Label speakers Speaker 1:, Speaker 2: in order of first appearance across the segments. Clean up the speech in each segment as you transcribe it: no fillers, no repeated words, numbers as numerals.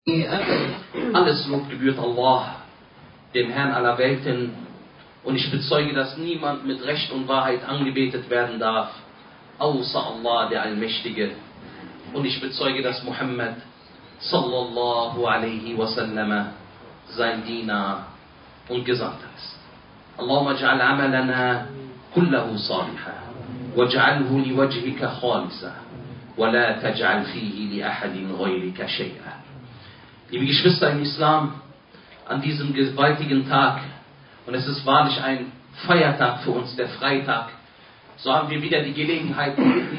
Speaker 1: Alles Lob gebührt Allah, dem Herrn aller Welten, und ich bezeuge, dass niemand mit Recht und Wahrheit angebetet werden darf, außer Allah, der Allmächtige. Und ich bezeuge, dass Muhammad sallallahu alaihi wasallam sein Diener und Gesandter ist. Allahumma ij'al amalana kullahu salihan waj'alhu liwajhika khalisa wa la taj'al fihi li ahadin ghayrika shay'an. Liebe Geschwister im Islam, an diesem gewaltigen Tag, und es ist wahrlich ein Feiertag für uns, der Freitag, so haben wir wieder die Gelegenheit,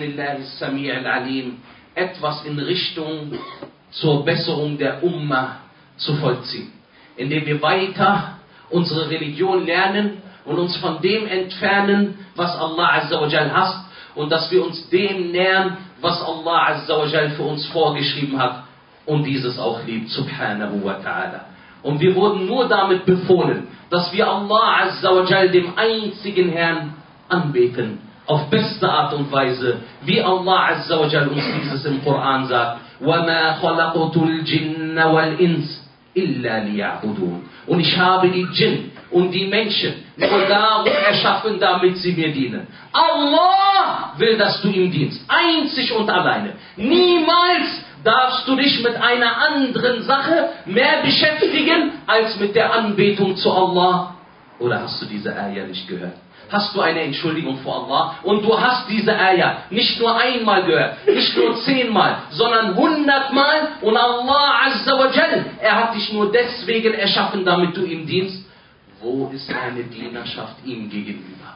Speaker 1: etwas in Richtung zur Besserung der Ummah zu vollziehen, indem wir weiter unsere Religion lernen und uns von dem entfernen, was Allah Azza wa Jal hasst, und dass wir uns dem nähern, was Allah Azza wa Jal für uns vorgeschrieben hat und dieses auch liebt, subhanahu wa ta'ala. Und wir wurden nur damit befohlen, dass wir Allah Azza wa Jal, dem einzigen Herrn, anbeten, auf beste Art und Weise, wie Allah Azza wa Jal uns dieses im Koran sagt: وَمَا خَلَقْتُ الْجِنَّ وَالْإِنسَ إِلَّا لِيَعْبُدُونَ. Und ich habe die Djinn und die Menschen nur darum erschaffen, damit sie mir dienen. Allah will, dass du ihm dienst, einzig und alleine. Niemals darfst du dich mit einer anderen Sache mehr beschäftigen, als mit der Anbetung zu Allah. Oder hast du diese Ayah nicht gehört? Hast du eine Entschuldigung vor Allah? Und du hast diese Ayah nicht nur einmal gehört, nicht nur 10-mal, sondern 100-mal. Und Allah Azza wa Jal, er hat dich nur deswegen erschaffen, damit du ihm dienst. Wo ist deine Dienerschaft ihm gegenüber?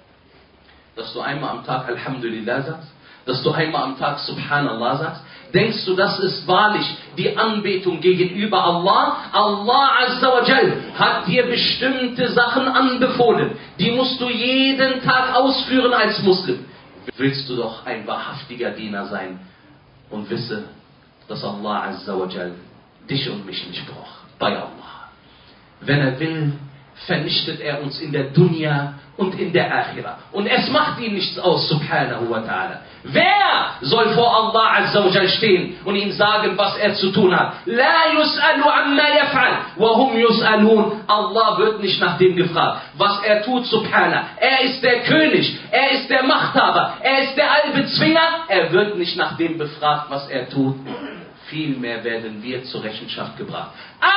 Speaker 1: Dass du einmal am Tag Alhamdulillah sagst, dass du einmal am Tag Subhanallah sagst. Denkst du, das ist wahrlich die Anbetung gegenüber Allah? Allah Azza wa Jal hat dir bestimmte Sachen anbefohlen. Die musst du jeden Tag ausführen als Muslim. Willst du doch ein wahrhaftiger Diener sein und wisse, dass Allah Azza wa Jal dich und mich nicht braucht. Bei Allah. Wenn er will, vernichtet er uns in der Dunya und in der Akhira. Und es macht ihm nichts aus, subhanahu wa ta'ala. Wer soll vor Allah Azza wa Jal stehen und ihm sagen, was er zu tun hat? La yus'alu amma yaf'al wa hum yus'alun. Allah wird nicht nach dem gefragt, was er tut, subhanahu. Er ist der König, er ist der Machthaber, er ist der Allbezwinger. Er wird nicht nach dem befragt, was er tut. Vielmehr werden wir zur Rechenschaft gebracht.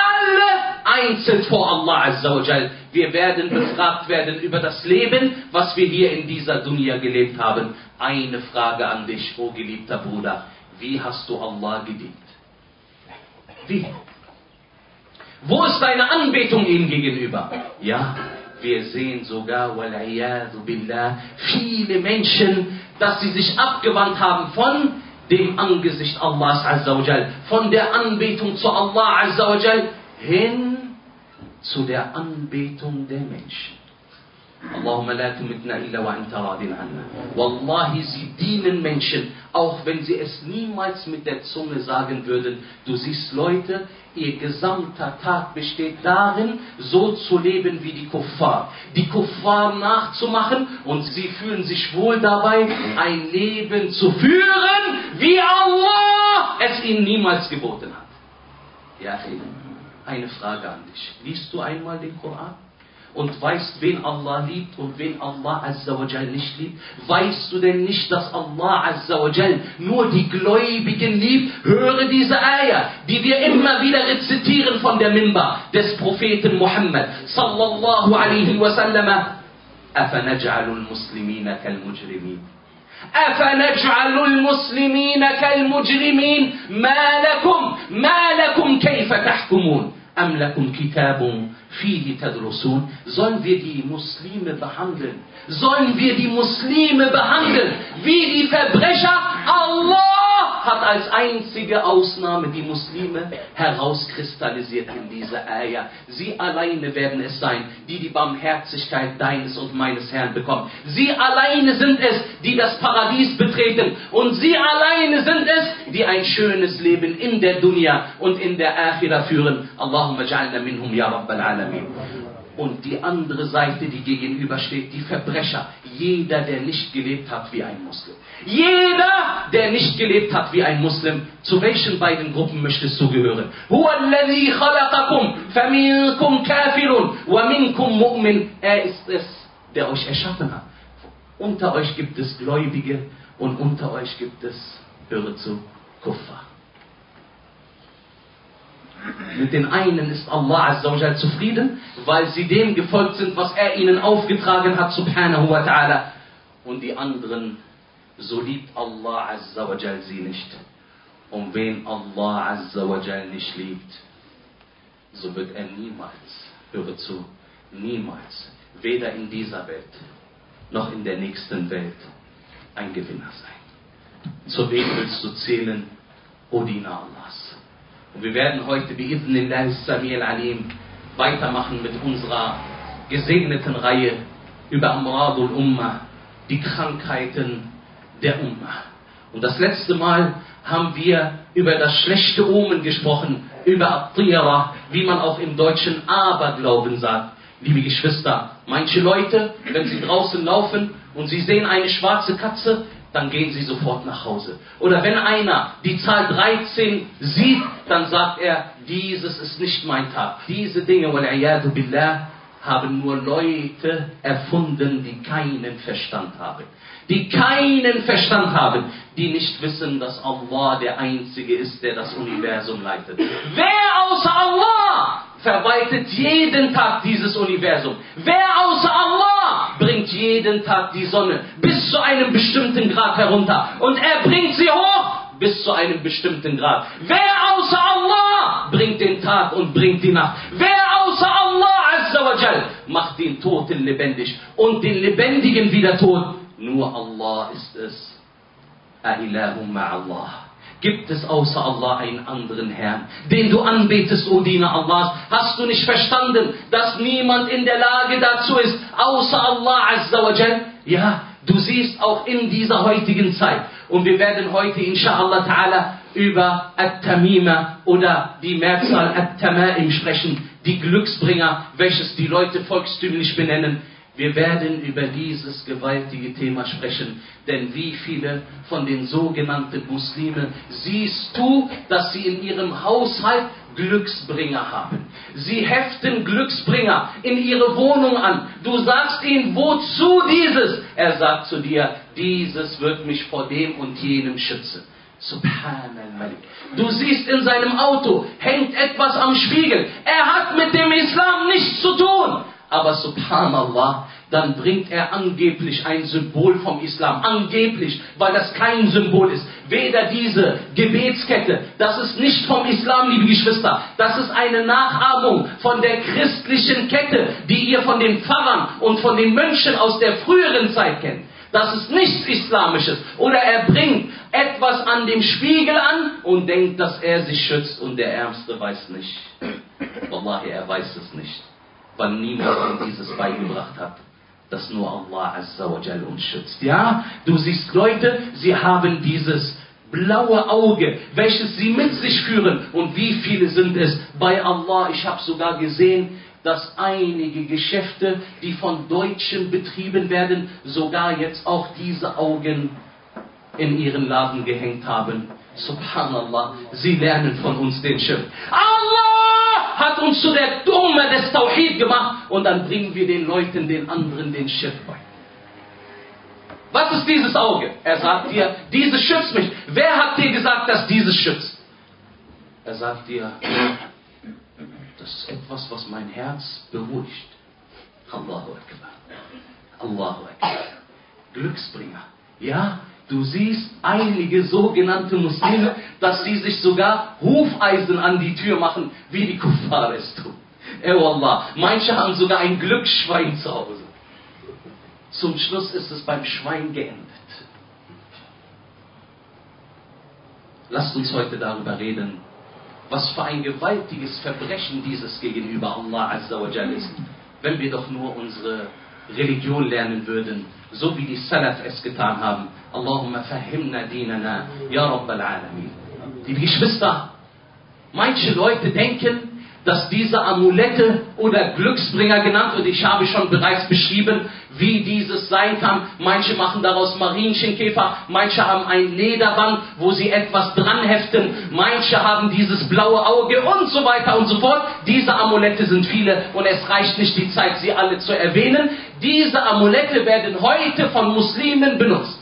Speaker 1: Alle einzeln vor Allah Azza wa Jal. Wir werden befragt werden über das Leben, was wir hier in dieser Dunya gelebt haben. Eine Frage an dich, oh geliebter Bruder. Wie hast du Allah geliebt? Wie? Wo ist deine Anbetung ihm gegenüber? Ja, wir sehen sogar, wal'iyadu billah, viele Menschen, dass sie sich abgewandt haben von dem Angesicht Allahs Azza wa Jal, von der Anbetung zu Allah Azza wa Jal hin zu der Anbetung der Menschen. Allahumma la tumitna illa wa anta radin anna. Wallahi, sie dienen Menschen, auch wenn sie es niemals mit der Zunge sagen würden. Du siehst Leute, ihr gesamter Tag besteht darin, so zu leben wie die Kuffar. Die Kuffar nachzumachen, und sie fühlen sich wohl dabei, ein Leben zu führen, wie Allah es ihnen niemals geboten hat. Ja, eine Frage an dich. Liest du einmal den Koran? Und weißt, wen Allah liebt und wen Allah Azza wa Jal nicht liebt? Weißt du denn nicht, dass Allah Azza wa Jal nur die Gläubigen liebt? Höre diese Ayah, die wir immer wieder rezitieren von der Mimbar des Propheten Muhammad sallallahu alaihi wasallam. Afanaj'alul muslimina kal mujrimin. Afanaj'alul muslimina kal mujrimin. Ma lakum kayfa tahkumun. Am lakum kitabun fihi tadrusun. Sollen wir die Muslime behandeln? Sollen wir die Muslime behandeln wie die Verbrecher? Allah hat als einzige Ausnahme die Muslime herauskristallisiert in dieser Ayah. Sie alleine werden es sein, die die Barmherzigkeit deines und meines Herrn bekommen. Sie alleine sind es, die das Paradies betreten. Und sie alleine sind es, die ein schönes Leben in der Dunya und in der Akhira führen. Allahumma ja'alna minhum ya Rabbal Alamin. Und die andere Seite, die gegenübersteht, die Verbrecher. Jeder, der nicht gelebt hat wie ein Muslim. Jeder, der nicht gelebt hat wie ein Muslim. Zu welchen beiden Gruppen möchtest du gehören? Huwa alladhi khalaqakum, faminkum kafirun, wa minkum mu'min. Er ist es, der euch erschaffen hat. Unter euch gibt es Gläubige und unter euch gibt es, höre zu, Kuffar. Mit den einen ist Allah Azza wa Jal zufrieden, weil sie dem gefolgt sind, was er ihnen aufgetragen hat, subhanahu wa ta'ala. Und die anderen, so liebt Allah Azza wa Jal sie nicht. Und wen Allah Azza wa Jal nicht liebt, so wird er niemals, höre zu, niemals, weder in dieser Welt, noch in der nächsten Welt, ein Gewinner sein. Zu wem willst du zählen, O Diener Allahs? Und wir werden heute bi'idhnillah as-Sami' al-Alim weitermachen mit unserer gesegneten Reihe über Amradul Ummah, die Krankheiten der Ummah. Und das letzte Mal haben wir über das schlechte Omen gesprochen, über At-Tira, wie man auch im Deutschen Aberglauben sagt. Liebe Geschwister, manche Leute, wenn sie draußen laufen und sie sehen eine schwarze Katze, dann gehen sie sofort nach Hause. Oder wenn einer die Zahl 13 sieht, dann sagt er, dieses ist nicht mein Tag. Diese Dinge, wal-iyadu billah, haben nur Leute erfunden, die keinen Verstand haben. Die keinen Verstand haben, die nicht wissen, dass Allah der Einzige ist, der das Universum leitet. Wer außer Allah verwaltet jeden Tag dieses Universum? Wer außer Allah bringt jeden Tag die Sonne bis zu einem bestimmten Grad herunter? Und er bringt sie hoch bis zu einem bestimmten Grad. Wer außer Allah bringt den Tag und bringt die Nacht? Wer außer Allah Azza wa Jal macht den Toten lebendig und den Lebendigen wieder tot? Nur Allah ist es. A'ilahum ma'allah. Gibt es außer Allah einen anderen Herrn, den du anbetest, O Diener Allahs? Hast du nicht verstanden, dass niemand in der Lage dazu ist, außer Allah Azza wa Jal? Ja, du siehst auch in dieser heutigen Zeit. Und wir werden heute, inshallah ta'ala, über At-Tamima oder die Mehrzahl At-Tamaim sprechen, die Glücksbringer, welches die Leute volkstümlich benennen. Wir werden über dieses gewaltige Thema sprechen, denn wie viele von den sogenannten Muslimen siehst du, dass sie in ihrem Haushalt Glücksbringer haben. Sie heften Glücksbringer in ihre Wohnung an. Du sagst ihnen, wozu dieses? Er sagt zu dir, dieses wird mich vor dem und jenem schützen. Subhanallah. Du siehst in seinem Auto, hängt etwas am Spiegel. Er hat mit dem Islam nichts zu tun. Aber subhanallah, dann bringt er angeblich ein Symbol vom Islam. Angeblich, weil das kein Symbol ist. Weder diese Gebetskette, das ist nicht vom Islam, liebe Geschwister. Das ist eine Nachahmung von der christlichen Kette, die ihr von den Pfarrern und von den Mönchen aus der früheren Zeit kennt. Das ist nichts Islamisches. Oder er bringt etwas an dem Spiegel an und denkt, dass er sich schützt und der Ärmste weiß nicht. Wallahi, er weiß es nicht. Weil niemand ihm dieses beigebracht hat, dass nur Allah Azza wa Jal uns schützt. Ja, du siehst Leute, sie haben dieses blaue Auge, welches sie mit sich führen. Und wie viele sind es bei Allah? Ich habe sogar gesehen, dass einige Geschäfte, die von Deutschen betrieben werden, sogar jetzt auch diese Augen in ihren Laden gehängt haben. Subhanallah, sie lernen von uns den Schirm. Allah hat uns zu der Ummah des Tawhid gemacht und dann bringen wir den Leuten, den anderen, den Schirm bei. Was ist dieses Auge? Er sagt dir, dieses schützt mich. Wer hat dir gesagt, dass dieses schützt? Er sagt dir, das ist etwas, was mein Herz beruhigt. Allahu Akbar. Allahu Akbar. Glücksbringer. Ja, du siehst einige sogenannte Muslime, dass sie sich sogar Hufeisen an die Tür machen, wie die Kuffar es tun. Allah. Manche haben sogar ein Glücksschwein zu Hause. Zum Schluss ist es beim Schwein geendet. Lasst uns heute darüber reden, was für ein gewaltiges Verbrechen dieses gegenüber Allah Azza wa Jal ist, wenn wir doch nur unsere Religion lernen würden, so wie die Salaf es getan haben. Allahumma fahimna dinana, ya Rabbal Alamin. Liebe Geschwister, manche Leute denken, dass diese Amulette oder Glücksbringer genannt wird. Ich habe schon bereits beschrieben, wie dieses sein kann. Manche machen daraus Marienchenkäfer, manche haben ein Lederband, wo sie etwas dran heften, manche haben dieses blaue Auge und so weiter und so fort. Diese Amulette sind viele und es reicht nicht die Zeit, sie alle zu erwähnen. Diese Amulette werden heute von Muslimen benutzt.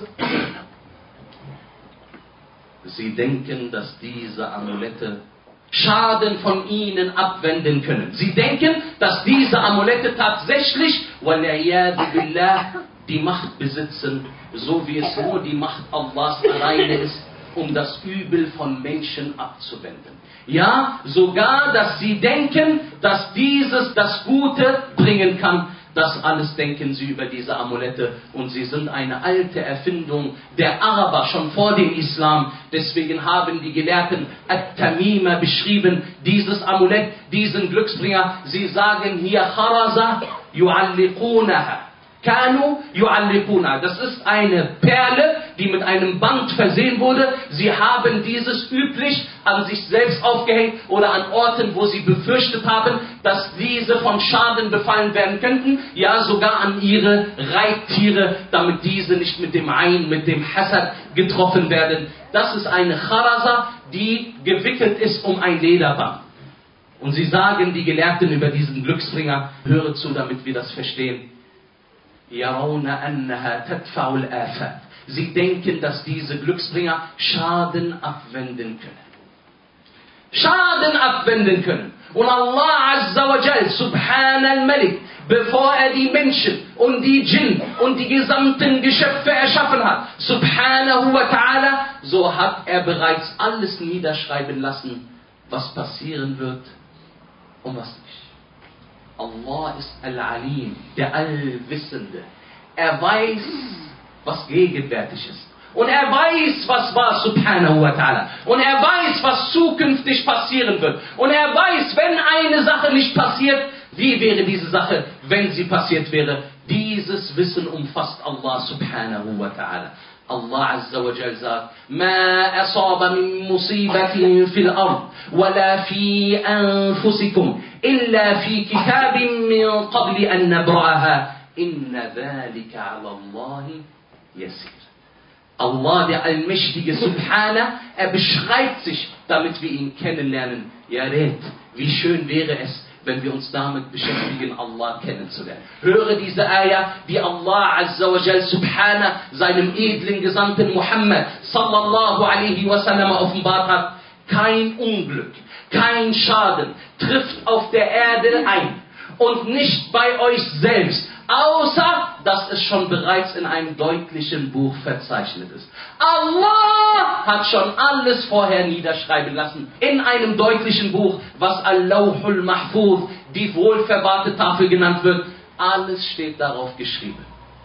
Speaker 1: Sie denken, dass diese Amulette Schaden von ihnen abwenden können. Sie denken, dass diese Amulette tatsächlich, wal'iyadu billah, die Macht besitzen, so wie es nur die Macht Allahs alleine ist, um das Übel von Menschen abzuwenden. Ja, sogar, dass sie denken, dass dieses das Gute bringen kann. Das alles denken sie über diese Amulette und sie sind eine alte Erfindung der Araber schon vor dem Islam. Deswegen haben die Gelehrten At-Tamima beschrieben, dieses Amulett, diesen Glücksbringer. Sie sagen hier Kharaza yu'alliqunaha. Kanu yu'alliquna. Das ist eine Perle, die mit einem Band versehen wurde. Sie haben dieses üblich an sich selbst aufgehängt oder an Orten, wo sie befürchtet haben, dass diese von Schaden befallen werden könnten. Ja, sogar an ihre Reittiere, damit diese nicht mit dem Ain, mit dem Hasad getroffen werden. Das ist eine Kharaza, die gewickelt ist um ein Lederband. Und sie sagen, die Gelehrten über diesen Glücksbringer, höre zu, damit wir das verstehen. Sie denken, dass diese Glücksbringer Schaden abwenden können. Schaden abwenden können. Und Allah Azza wa Jal, Subhan al-Malik, bevor er die Menschen und die Djinn und die gesamten Geschöpfe erschaffen hat, Subhanahu wa Ta'ala, so hat er bereits alles niederschreiben lassen, was passieren wird und was nicht. Allah ist Al-Alim, der Allwissende. Er weiß, was gegenwärtig ist. Und er weiß, was war, Subhanahu wa Ta'ala. Und er weiß, was zukünftig passieren wird. Und er weiß, wenn eine Sache nicht passiert, wie wäre diese Sache, wenn sie passiert wäre. Dieses Wissen umfasst Allah Subhanahu wa Ta'ala. Allah Azza wa Jal sagt, Ma asaba min musibatin fil ard, wala fi anfusikum, illa fi kitabin min qabli an nabra'aha, inna dhalika ala Allahi yasir. Allah, der Allmächtige Subhana, er beschreibt sich, damit wir ihn kennenlernen. Ja, Red, wie schön wäre es, wenn wir uns damit beschäftigen, Allah kennenzulernen. Höre diese Ayah, die Allah Azza wa Jal Subhana seinem edlen Gesandten Muhammad sallallahu alaihi wasallam offenbart hat. Kein Unglück, kein Schaden trifft auf der Erde ein und nicht bei euch selbst, außer dass es schon bereits in einem deutlichen Buch verzeichnet ist. Allah hat schon alles vorher niederschreiben lassen in einem deutlichen Buch, was Al-Lawhul Mahfuz, die wohlverwahrte Tafel genannt wird. Alles steht darauf geschrieben.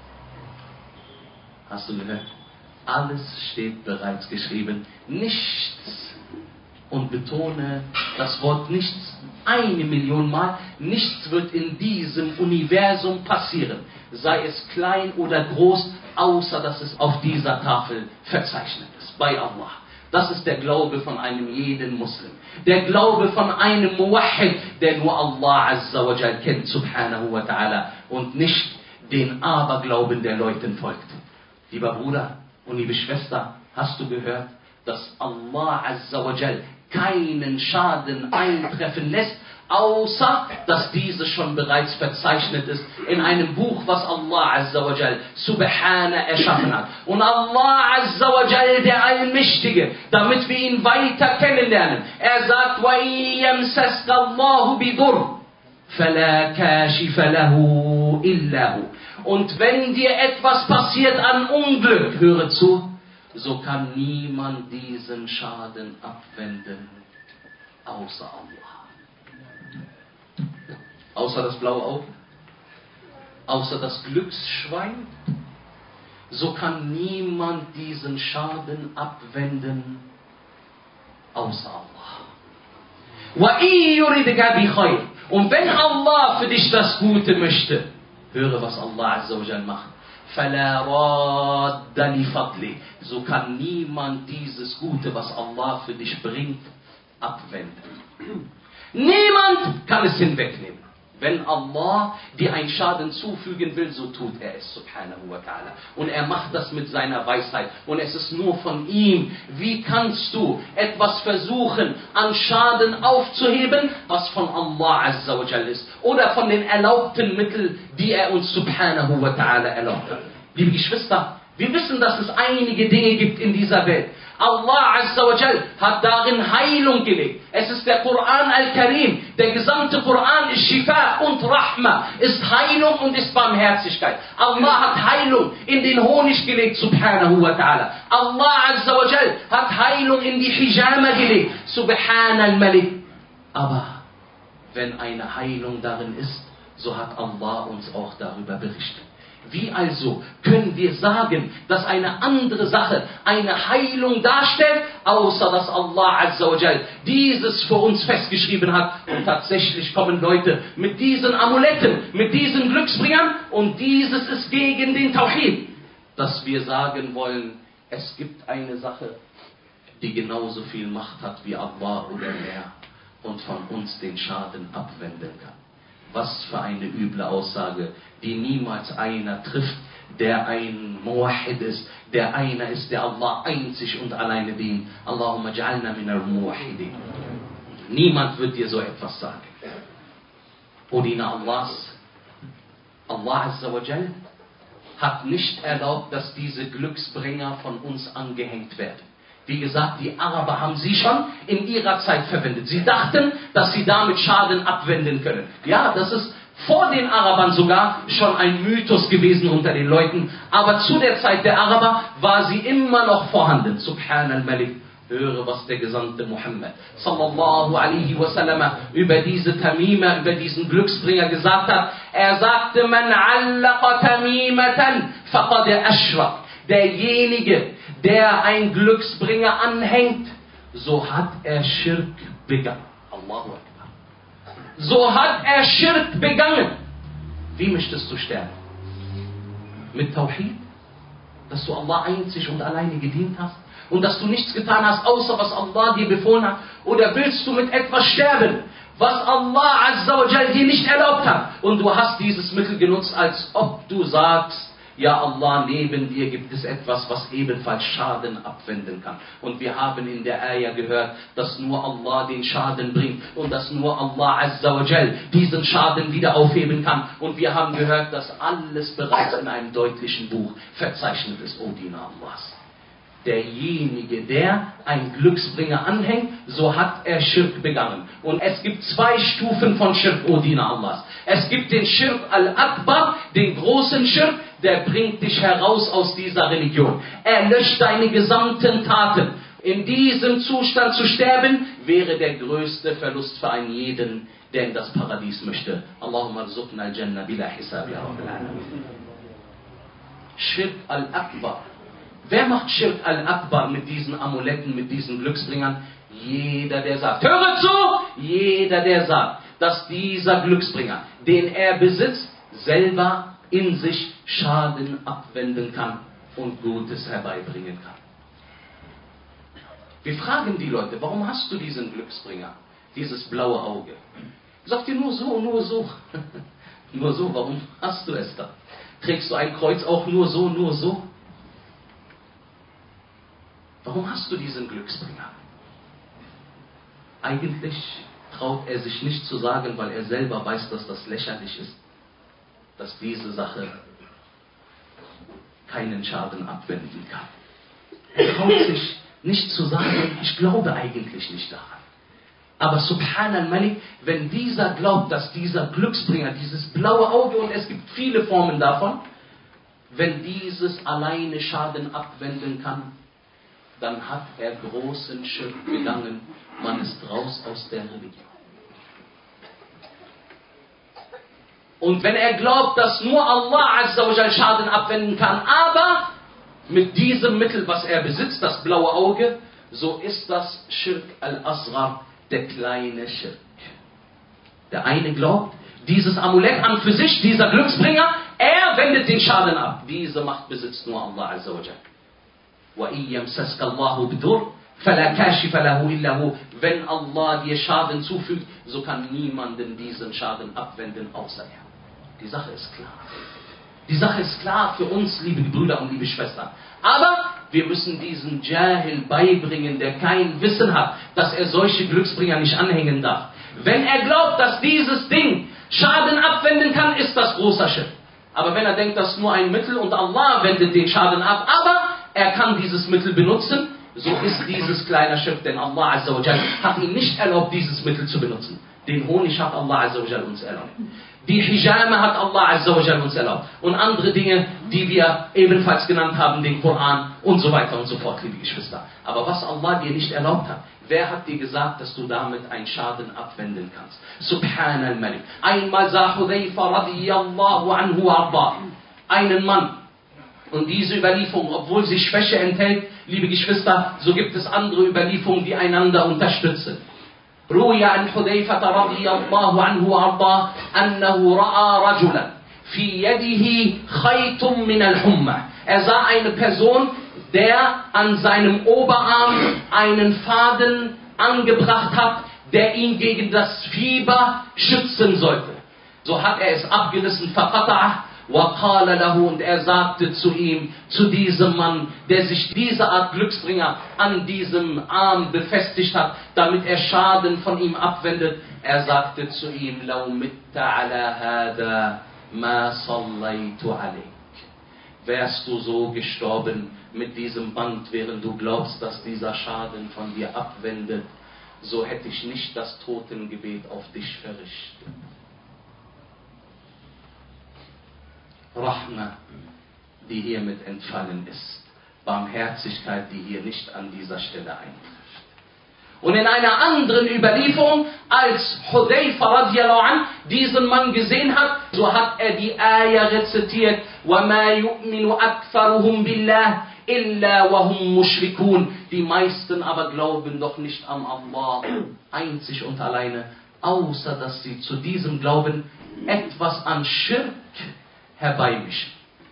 Speaker 1: Hast du gehört? Alles steht bereits geschrieben. Nichts, und betone das Wort nichts 1 Million Mal, nichts wird in diesem Universum passieren, sei es klein oder groß, außer dass es auf dieser Tafel verzeichnet ist, bei Allah. Das ist der Glaube von einem jeden Muslim. Der Glaube von einem Muwahhid, der nur Allah Azza wa Jal kennt, Subhanahu wa Ta'ala, und nicht den Aberglauben der Leuten folgt. Lieber Bruder und liebe Schwester, hast du gehört, dass Allah Azza wa Jal keinen Schaden eintreffen lässt, außer dass diese schon bereits verzeichnet ist in einem Buch, was Allah Azza wa Jal Subhana erschaffen hat. Und Allah Azza wa Jal, der Allmächtige, damit wir ihn weiter kennenlernen, er sagt, وَإِن يَمْسَسْكَ اللَّهُ بِضُرٍّ فَلَا كَاشِفَ لَهُ إِلَّا هُ. Und wenn dir etwas passiert an Unglück, höre zu, so kann niemand diesen Schaden abwenden, außer Allah. Außer das blaue Auge, außer das Glücksschwein, so kann niemand diesen Schaden abwenden, außer Allah. Und wenn Allah für dich das Gute möchte, höre, was Allah Azza wa Jal macht. فَلَا رَادَّ لِفَضْلِهِ. So kann niemand dieses Gute, was Allah für dich bringt, abwenden. Niemand Niemand kann es hinwegnehmen. Wenn Allah dir einen Schaden zufügen will, so tut er es, subhanahu wa ta'ala. Und er macht das mit seiner Weisheit. Und es ist nur von ihm. Wie kannst du etwas versuchen, an Schaden aufzuheben, was von Allah azza wa jal ist? Oder von den erlaubten Mitteln, die er uns subhanahu wa ta'ala erlaubt hat. Liebe Geschwister, wir wissen, dass es einige Dinge gibt in dieser Welt. Allah Azza wa Jal hat darin Heilung gelegt. Es ist der Koran al-Karim. Der gesamte Koran ist Shifa und Rahma, ist Heilung und ist Barmherzigkeit. Allah hat Heilung in den Honig gelegt, subhanahu wa ta'ala. Allah Azza wa Jal hat Heilung in die Hijama gelegt, subhanal Malik. Aber wenn eine Heilung darin ist, so hat Allah uns auch darüber berichtet. Wie also können wir sagen, dass eine andere Sache eine Heilung darstellt, außer dass Allah Azza wa Jal dieses für uns festgeschrieben hat? Und tatsächlich kommen Leute mit diesen Amuletten, mit diesen Glücksbringern, und dieses ist gegen den Tawhid. Dass wir sagen wollen, es gibt eine Sache, die genauso viel Macht hat wie Allah oder mehr und von uns den Schaden abwenden kann. Was für eine üble Aussage, die niemals einer trifft, der ein Muwahhid ist, der einer ist, der Allah einzig und alleine dient. Allahumma ja'alna minal muwahhidin. Niemand wird dir so etwas sagen. O Diener Allahs, Allah Azza wa Jal hat nicht erlaubt, dass diese Glücksbringer von uns angehängt werden. Wie gesagt, die Araber haben sie schon in ihrer Zeit verwendet. Sie dachten, dass sie damit Schaden abwenden können. Ja, das ist vor den Arabern sogar schon ein Mythos gewesen unter den Leuten. Aber zu der Zeit der Araber war sie immer noch vorhanden. Subhanal Malik. Höre, was der Gesandte Muhammad sallallahu alaihi wasallam über diese Tamima, über diesen Glücksbringer gesagt hat. Er sagte, man allaqa tamimatan faqad ashrak. Derjenige, der ein Glücksbringer anhängt, so hat er Schirk begangen. Allahu Akbar. So hat er Schirk begangen. Wie möchtest du sterben? Mit Tawhid? Dass du Allah einzig und alleine gedient hast? Und dass du nichts getan hast, außer was Allah dir befohlen hat? Oder willst du mit etwas sterben, was Allah Azza wa Jal dir nicht erlaubt hat? Und du hast dieses Mittel genutzt, als ob du sagst, ja Allah, neben dir gibt es etwas, was ebenfalls Schaden abwenden kann. Und wir haben in der Ayah gehört, dass nur Allah den Schaden bringt und dass nur Allah Azza wa Jal diesen Schaden wieder aufheben kann. Und wir haben gehört, dass alles bereits in einem deutlichen Buch verzeichnet ist, O Diener Allahs. Derjenige, der ein Glücksbringer anhängt, so hat er Schirk begangen. Und es gibt zwei Stufen von Schirk, O Diener Allahs. Es gibt den Schirk al-Akbar, den großen Schirk, der bringt dich heraus aus dieser Religion. Er löscht deine gesamten Taten. In diesem Zustand zu sterben, wäre der größte Verlust für einen jeden, der in das Paradies möchte. Allahumma rzuqna al-Jannah bila hisab ya Rabbil Alamin. Schirk al-Akbar. Wer macht Schirk al-Akbar mit diesen Amuletten, mit diesen Glücksbringern? Jeder, der sagt, höre zu! Jeder, der sagt, dass dieser Glücksbringer, den er besitzt, selber in sich Schaden abwenden kann und Gutes herbeibringen kann. Wir fragen die Leute, warum hast du diesen Glücksbringer, dieses blaue Auge? Sagt ihr nur so, nur so. Nur so, warum hast du es da? Trägst du ein Kreuz auch nur so, nur so? Warum hast du diesen Glücksbringer? Eigentlich traut er sich nicht zu sagen, weil er selber weiß, dass das lächerlich ist, dass diese Sache keinen Schaden abwenden kann. Er traut sich nicht zu sagen, ich glaube eigentlich nicht daran. Aber Subhanal Malik, wenn dieser glaubt, dass dieser Glücksbringer, dieses blaue Auge, und es gibt viele Formen davon, wenn dieses alleine Schaden abwenden kann, dann hat er großen Schritt begangen. Man ist raus aus der Religion. Und wenn er glaubt, dass nur Allah Azza wa Jal Schaden abwenden kann, aber mit diesem Mittel, was er besitzt, das blaue Auge, so ist das Schirk al-Asghar, der kleine Schirk. Der eine glaubt, dieses Amulett an für sich, dieser Glücksbringer, er wendet den Schaden ab. Diese Macht besitzt nur Allah Azza wa Jal. وَإِن يَمْسَسْكَ اللَّهُ بِضُرٍّ فَلَا كَاشِفَ لَهُ إِلَّا هُوَ. wenn Allah dir Schaden zufügt, so kann niemanden diesen Schaden abwenden, außer er. Die Sache ist klar. Die Sache ist klar für uns, liebe Brüder und liebe Schwestern. Aber wir müssen diesen Jahil beibringen, der kein Wissen hat, dass er solche Glücksbringer nicht anhängen darf. Wenn er glaubt, dass dieses Ding Schaden abwenden kann, ist das großer Schirk. Aber wenn er denkt, das ist nur ein Mittel und Allah wendet den Schaden ab, aber er kann dieses Mittel benutzen, so ist dieses kleiner Schirk, denn Allah Azza wa Jal hat ihm nicht erlaubt, dieses Mittel zu benutzen. Den Honig hat Allah Azza wa Jal uns erlaubt. Die Hijama hat Allah Azza wa Jal uns erlaubt. Und andere Dinge, die wir ebenfalls genannt haben, den Koran und so weiter und so fort, liebe Geschwister. Aber was Allah dir nicht erlaubt hat, wer hat dir gesagt, dass du damit einen Schaden abwenden kannst? Subhan al-Malik. Einmal sah Hudayfa radiyallahu anhu arba, einen Mann. Und diese Überlieferung, obwohl sie Schwäche enthält, liebe Geschwister, so gibt es andere Überlieferungen, die einander unterstützen. روي عن حذيفة رضي الله عنه وأرضاه أنه رأى رجلا في يده خيط من الحمى. Er sah eine Person, der an seinem Oberarm einen Faden angebracht hat, der ihn gegen das Fieber schützen sollte. So hat er es abgerissen, فقطعه وقال له, und er sagte zu ihm, zu diesem Mann, der sich diese Art Glücksbringer an diesem Arm befestigt hat, damit er Schaden von ihm abwendet, er sagte zu ihm, لو مت على هذا ما صليت عليك. Wärst du so gestorben mit diesem Band, während du glaubst, dass dieser Schaden von dir abwendet, so hätte ich nicht das Totengebet auf dich verrichtet. Rahma, die hiermit entfallen ist. Barmherzigkeit, die hier nicht an dieser Stelle eintrifft. Und in einer anderen Überlieferung, als Hudayfa radiallahu anh diesen Mann gesehen hat, so hat er die Ayah rezitiert, وَمَا يُؤْمِنُ أَكْثَرُهُمْ بِاللَّهِ إِلَّا وَهُمْ مُشْرِكُونَ. Die meisten aber glauben doch nicht an Allah, einzig und alleine, außer dass sie zu diesem Glauben etwas an Schirk herbeimischen.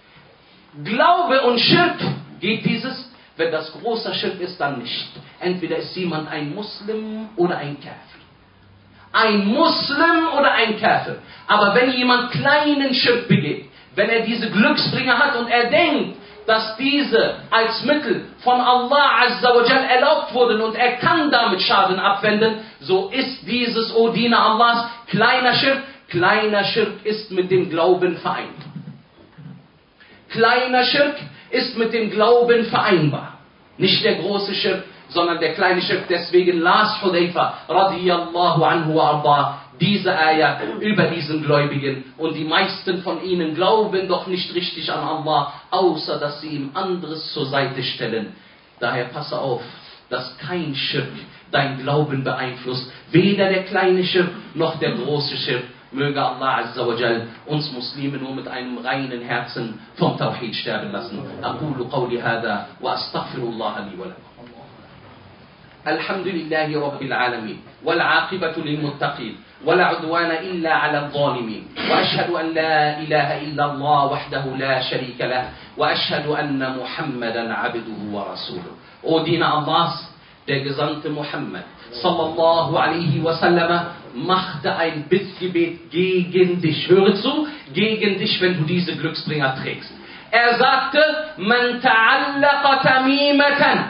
Speaker 1: Glaube und Schirk, geht dieses? Wenn das großer Schirk ist, dann nicht. Entweder ist jemand ein Muslim oder ein Kafir. Ein Muslim oder ein Kafir. Aber wenn jemand kleinen Schirk begeht, wenn er diese Glücksbringer hat und er denkt, dass diese als Mittel von Allah Azza wa Jal erlaubt wurden und er kann damit Schaden abwenden, so ist dieses, O Diener Allahs, kleiner Schirk. Kleiner Schirk ist mit dem Glauben vereint. Kleiner Schirk ist mit dem Glauben vereinbar. Nicht der große Schirk, sondern der kleine Schirk. Deswegen las Hudayfa radiyallahu anhu arba diese Ayah über diesen Gläubigen. Und die meisten von ihnen glauben doch nicht richtig an Allah, außer dass sie ihm anderes zur Seite stellen. Daher passe auf, dass kein Schirk dein Glauben beeinflusst. Weder der kleine Schirk noch der große Schirk. Möge Allah Azza wa Jal uns Muslime nur mit einem reinen Herzen vom Tawhid sterben lassen. أقول قولي هذا وأستغفر الله لي ولكم. الحمد لله رب العالمين والعاقبة للمتقين ولا عدوان إلا على الظالمين وأشهد أن لا إله إلا الله وحده لا شريك له وأشهد أن محمدا عبده ورسوله. O Diener Allahs, der Gesandte Muhammad sallallahu alaihi wasallam machte ein Bittgebet gegen dich. Höre zu, gegen dich, wenn du diese Glücksbringer trägst. Er sagte, Man ta'allaqa tamimatan,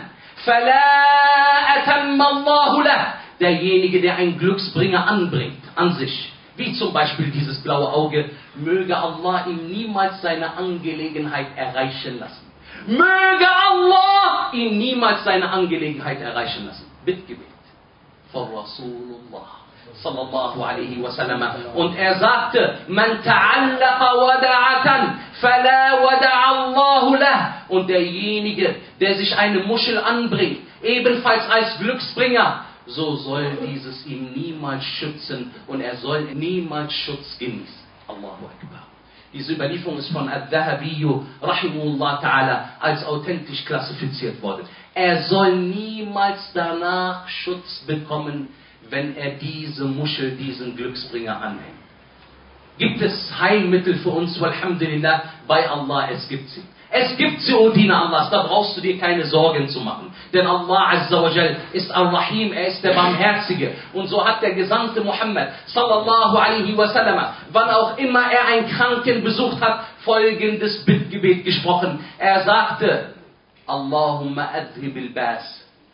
Speaker 1: fala atamma Allahu lah. Derjenige, der einen Glücksbringer anbringt, an sich, wie zum Beispiel dieses blaue Auge, möge Allah ihm niemals seine Angelegenheit erreichen lassen. Möge Allah ihm niemals seine Angelegenheit erreichen lassen. Bittgebet von Rasulullah sallallahu alaihi wasallam. Und er sagte, Man ta'allaqa wada'atan, fala wada'a Allahu lah. Und derjenige, der sich eine Muschel anbringt, ebenfalls als Glücksbringer, so soll dieses ihn niemals schützen und er soll niemals Schutz genießen. Allahu Akbar. Diese Überlieferung ist von Al-Dhahabiyyu rahimahullah ta'ala als authentisch klassifiziert worden. Er soll niemals danach Schutz bekommen, wenn er diese Muschel, diesen Glücksbringer anhängt. Gibt es Heilmittel für uns? Walhamdulillah, bei Allah, es gibt sie. Es gibt sie, O Diener Allahs, da brauchst du dir keine Sorgen zu machen. Denn Allah Azza wa Jal ist Ar-Rahim, er ist der Barmherzige. Und so hat der Gesandte Muhammad sallallahu alaihi wasallam, wann auch immer er einen Kranken besucht hat, folgendes Bittgebet gesprochen. Er sagte, Allahumma adhibil bas,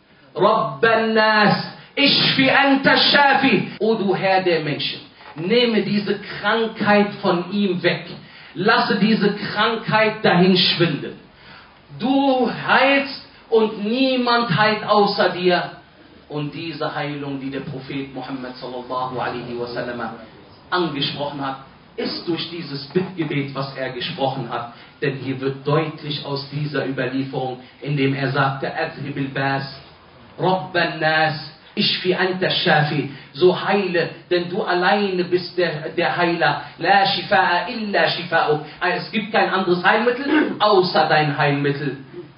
Speaker 1: Rabban nas, ishfi anta shafi. O du Herr der Menschen, nehme diese Krankheit von ihm weg. Lasse diese Krankheit dahin schwinden. Du heilst und niemand heilt außer dir. Und diese Heilung, die der Prophet Muhammad sallallahu alaihi wasallam angesprochen hat, ist durch dieses Bittgebet, was er gesprochen hat. Denn hier wird deutlich aus dieser Überlieferung, indem er sagte, Adhibil Bas, Rabban Nas, Ishfi anta Shafi, so heile, denn du alleine bist der Heiler. La Shifa'a illa Shifa'u. Es gibt kein anderes Heilmittel, außer dein Heilmittel.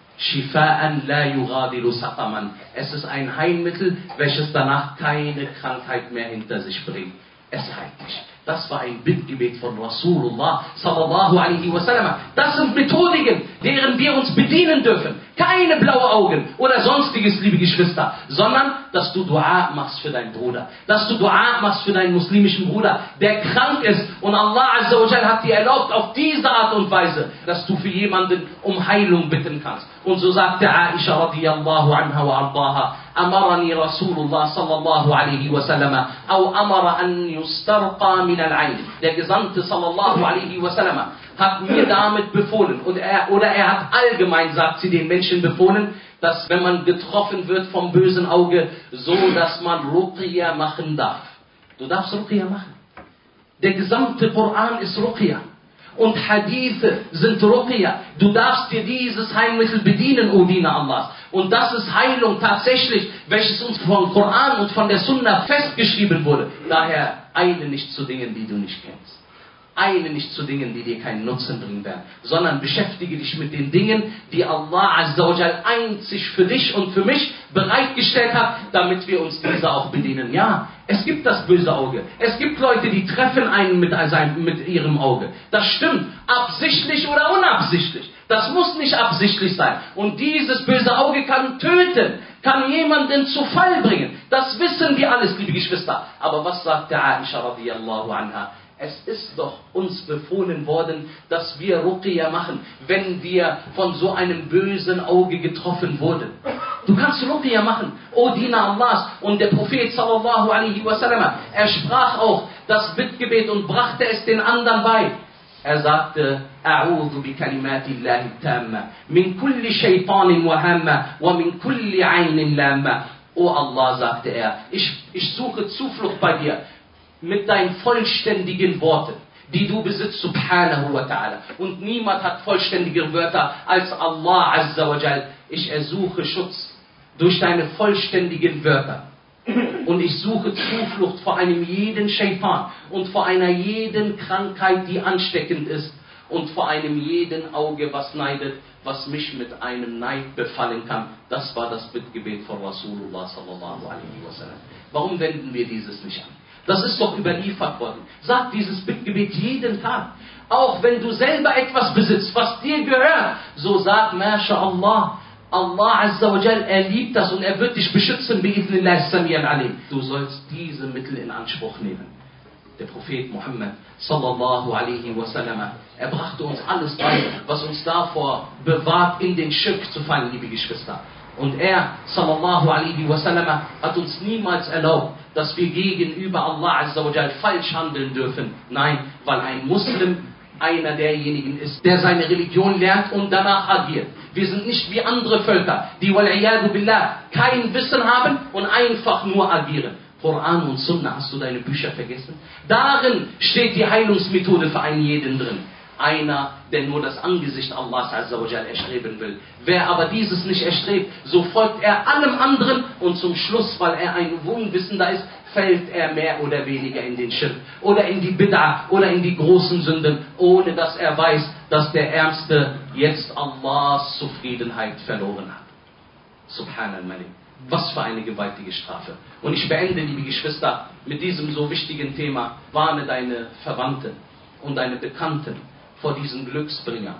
Speaker 1: Shifa'an la yughadiru saqaman. Es ist ein Heilmittel, welches danach keine Krankheit mehr hinter sich bringt. Es heilt dich. Das war ein Bittgebet von Rasulullah sallallahu alaihi wasallam. Das sind Methodiken, deren wir uns bedienen dürfen. Keine blaue Augen oder sonstiges, liebe Geschwister, sondern, dass du Dua machst für deinen Bruder. Dass du Dua machst für deinen muslimischen Bruder, der krank ist. Und Allah Azza wa Jal hat dir erlaubt, auf diese Art und Weise, dass du für jemanden um Heilung bitten kannst. Und so sagte Aisha radiyallahu anha wa ardaha, أمرني رسول الله صلى الله عليه وسلم أو أمر أن يسترقى من العين. Der Gesandte sallallahu alaihi wasallam hat mir damit befohlen, oder er hat allgemein, sagt sie, den Menschen befohlen, dass wenn man getroffen wird vom bösen Auge, so dass man Ruqya machen darf. Du darfst Ruqya machen. Der gesamte Koran ist Ruqya. Und Hadithe sind Ruqya. Du darfst dir dieses Heilmittel bedienen, O Diener Allahs. Und das ist Heilung tatsächlich, welches uns vom Koran und von der Sunna festgeschrieben wurde. Daher eile nicht zu Dingen, die du nicht kennst. Eile nicht zu Dingen, die dir keinen Nutzen bringen werden, sondern beschäftige dich mit den Dingen, die Allah Azza wa Jal einzig für dich und für mich bereitgestellt hat, damit wir uns dieser auch bedienen. Ja, es gibt das böse Auge. Es gibt Leute, die treffen einen mit ihrem Auge. Das stimmt, absichtlich oder unabsichtlich. Das muss nicht absichtlich sein. Und dieses böse Auge kann töten, kann jemanden zu Fall bringen. Das wissen wir alles, liebe Geschwister. Aber was sagt der Aisha radiyallahu anha? Es ist doch uns befohlen worden, dass wir Ruqya machen, wenn wir von so einem bösen Auge getroffen wurden. Du kannst Ruqya machen, O Diener Allahs. Und der Prophet sallallahu alaihi wasallam, er sprach auch das Bittgebet und brachte es den anderen bei. Er sagte, A'udhu bi kalimatillahi tamma, min kulli shaytanin wa hamma, wa min kulli aynin lamma. O Allah, sagte er, ich suche Zuflucht bei dir mit deinen vollständigen Worten, die du besitzt, subhanahu wa ta'ala. Und niemand hat vollständige Wörter als Allah Azza wa Jal. Ich ersuche Schutz durch deine vollständigen Wörter. Und ich suche Zuflucht vor einem jeden Shaitan und vor einer jeden Krankheit, die ansteckend ist. Und vor einem jeden Auge, was neidet, was mich mit einem Neid befallen kann. Das war das Bittgebet von Rasulullah sallallahu alaihi wasallam. Warum wenden wir dieses nicht an? Das ist doch überliefert worden. Sag dieses Bittgebet jeden Tag. Auch wenn du selber etwas besitzt, was dir gehört, so sag, MashaAllah, Allah Azza wa Jal, er liebt das und er wird dich beschützen, bi'idhnillah Sami'an Alim. Du sollst diese Mittel in Anspruch nehmen. Der Prophet Muhammad sallallahu alaihi wasallam, er brachte uns alles bei, was uns davor bewahrt, in den Schirk zu fallen, liebe Geschwister. Und er, sallallahu alaihi wasallam, hat uns niemals erlaubt, dass wir gegenüber Allah Azza wa Jal falsch handeln dürfen. Nein, weil ein Muslim einer derjenigen ist, der seine Religion lernt und danach agiert. Wir sind nicht wie andere Völker, die wal'iyadu billah kein Wissen haben und einfach nur agieren. Koran und Sunna, hast du deine Bücher vergessen? Darin steht die Heilungsmethode für einen jeden drin. Einer, der nur das Angesicht Allahs Azza wa Jal erstreben will. Wer aber dieses nicht erstrebt, so folgt er allem anderen und zum Schluss, weil er ein Unwissender ist, fällt er mehr oder weniger in den Schirk oder in die Bid'a oder in die großen Sünden, ohne dass er weiß, dass der Ärmste jetzt Allahs Zufriedenheit verloren hat. Subhanallah. Was für eine gewaltige Strafe. Und ich beende, liebe Geschwister, mit diesem so wichtigen Thema. Warne deine Verwandten und deine Bekannten vor diesen Glücksbringer,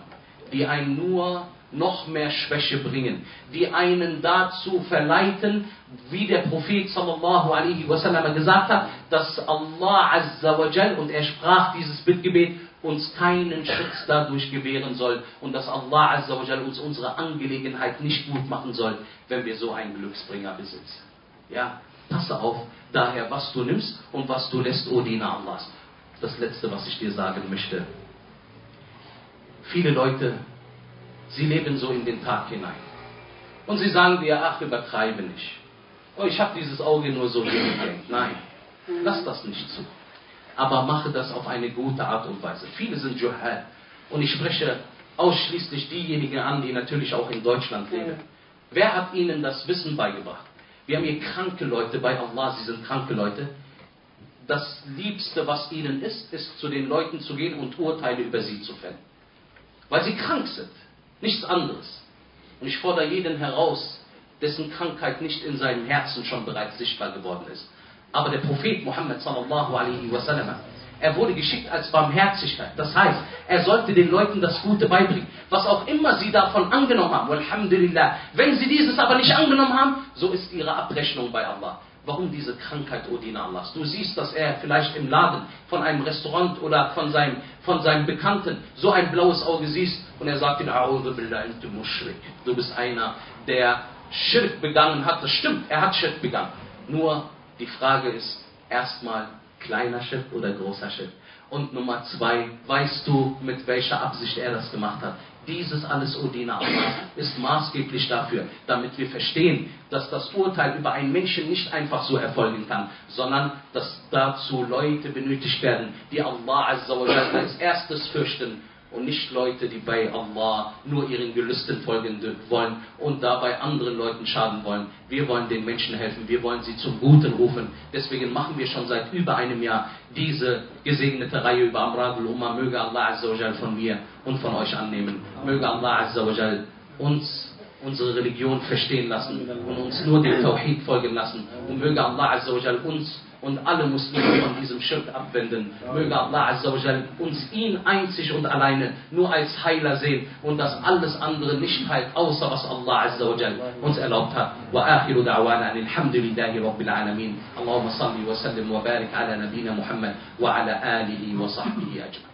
Speaker 1: die einen nur noch mehr Schwäche bringen, die einen dazu verleiten, wie der Prophet sallallahu alaihi wasallam gesagt hat, dass Allah azza wa jal, und er sprach dieses Bittgebet, uns keinen Schutz dadurch gewähren soll und dass Allah azza wa jal uns unsere Angelegenheit nicht gut machen soll, wenn wir so einen Glücksbringer besitzen. Ja, passe auf daher, was du nimmst und was du lässt, o Diener Allahs. Das Letzte, was ich dir sagen möchte. Viele Leute, sie leben so in den Tag hinein. Und sie sagen dir, ach, übertreibe nicht. Oh, ich habe dieses Auge nur so hier gegeben. Nein, lass das nicht zu. Aber mache das auf eine gute Art und Weise. Viele sind Juhal. Und ich spreche ausschließlich diejenigen an, die natürlich auch in Deutschland leben. Wer hat ihnen das Wissen beigebracht? Wir haben hier kranke Leute bei Allah, sie sind kranke Leute. Das Liebste, was ihnen ist, ist zu den Leuten zu gehen und Urteile über sie zu fällen. Weil sie krank sind. Nichts anderes. Und ich fordere jeden heraus, dessen Krankheit nicht in seinem Herzen schon bereits sichtbar geworden ist. Aber der Prophet Muhammad sallallahu alaihi wasallam, er wurde geschickt als Barmherzigkeit. Das heißt, er sollte den Leuten das Gute beibringen. Was auch immer sie davon angenommen haben. Alhamdulillah. Wenn sie dieses aber nicht angenommen haben, so ist ihre Abrechnung bei Allah. Warum diese Krankheit, o Diener Allahs? Du siehst, dass er vielleicht im Laden von einem Restaurant oder von seinem Bekannten so ein blaues Auge siehst und er sagt ihm, A'udhu billah, intu mushrik. Du bist einer, der Schirk begangen hat. Das stimmt, er hat Schirk begangen. Nur die Frage ist erstmal kleiner Schirk oder großer Schirk. Und Nummer 2, weißt du, mit welcher Absicht er das gemacht hat? Dieses alles, o Diener Allah, ist maßgeblich dafür, damit wir verstehen, dass das Urteil über einen Menschen nicht einfach so erfolgen kann, sondern dass dazu Leute benötigt werden, die Allah azza wa jalla als erstes fürchten und nicht Leute, die bei Allah nur ihren Gelüsten folgen wollen und dabei anderen Leuten schaden wollen. Wir wollen den Menschen helfen, wir wollen sie zum Guten rufen. Deswegen machen wir schon seit über einem Jahr diese gesegnete Reihe über Amrad al-Umma. Möge Allah azza wa jal von mir und von euch annehmen. Möge Allah azza wa jal uns unsere Religion verstehen lassen und uns nur dem Tawhid folgen lassen. Und möge Allah azza wa jal uns und alle Muslime von diesem Schirk abwenden. Möge Allah azza wa jal uns ihn einzig und alleine nur als Heiler sehen und dass alles andere nicht heilt, außer was Allah azza wa jal uns erlaubt hat. Wa akhiru da'wana alhamdulillahi rabbil alamin. Allahumma salli wa sallim wa barik ala nabina Muhammad wa ala alihi wa sahbihi ajma'in.